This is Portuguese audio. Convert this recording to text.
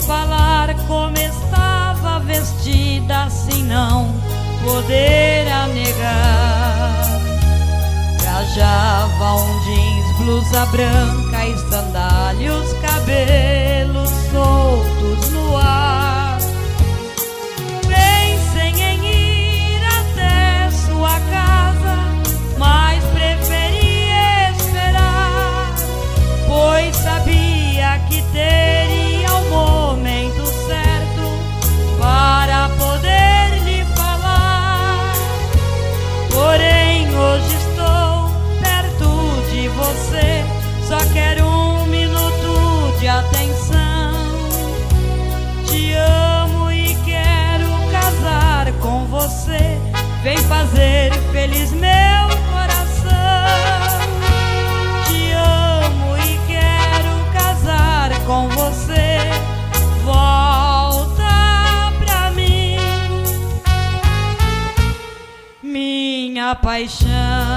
falar como estava vestida, assim não poderá negar. Trajava um jeans, blusa branca e sandálias, cabelos soltos no ar. Pensem em ir até sua casa, mas preferi esperar, pois sabia que teria o momento certo para poder lhe falar. Porém, hoje estou perto de você, só quero um minuto de atenção. Te amo e quero casar com você, vem fazer feliz meu coração. Te amo e quero casar com você, volta pra mim, minha paixão.